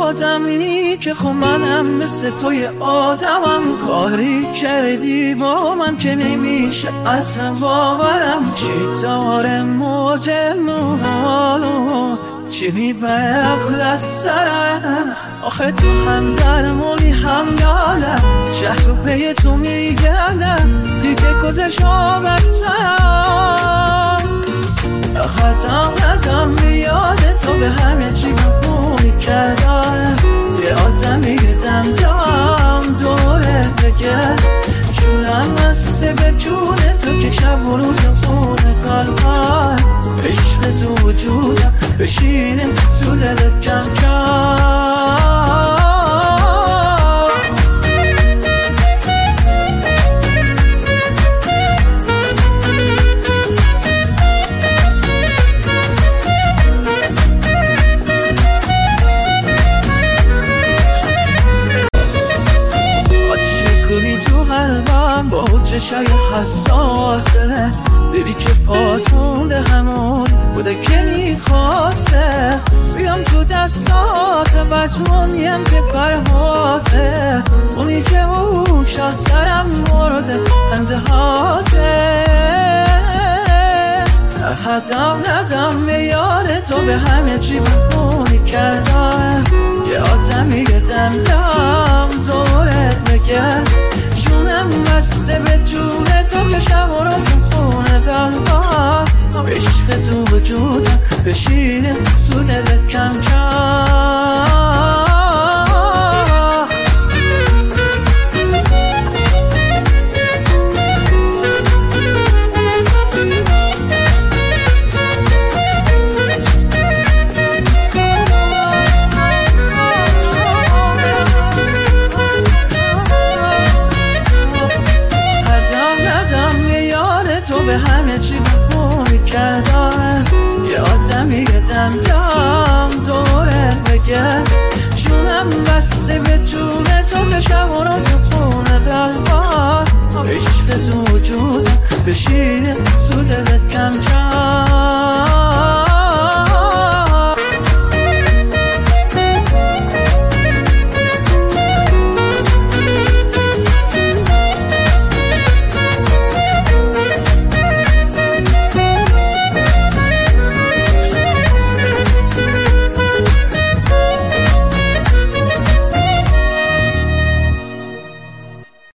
آدمی که خب منم مثل توی آدمم. کاری کردی با من که نمیشه اصلا باورم. چی داره موج نورالو چی میبره عقل از سرم. آخه تو هم درمونی هم یالم. شهر پی تو میگردم دیگه گذشت آبت سرم. قدم میاد تو به همه چی ببونی کردم. یه آدمی دم دوره بگرد. جونم نسته به جون تو که شب و روز خونه قلبم. عشق تو وجودم بشینه تو دلت کم کم. با چشای حساس داره ببی که پاتونده همون بوده که میخواسته. بیام تو دستات مجمونیم که فرهاته. اونی که موشا سرم مرده اندهاته. ندم میاره تو به همه چی ببونی کردم. یه آدمی دم دورت بگرد. جونم بسته به جون تو که شب و روز خونه قلبم. عشق تو وجودم بشینه تو دلت کم کم. به همه چی ببونی کردم. یه آدمی دم دوره بگرد. جونم بسته به جون تو که شب و روز خونه قلبم. عشق تو وجودم بشینه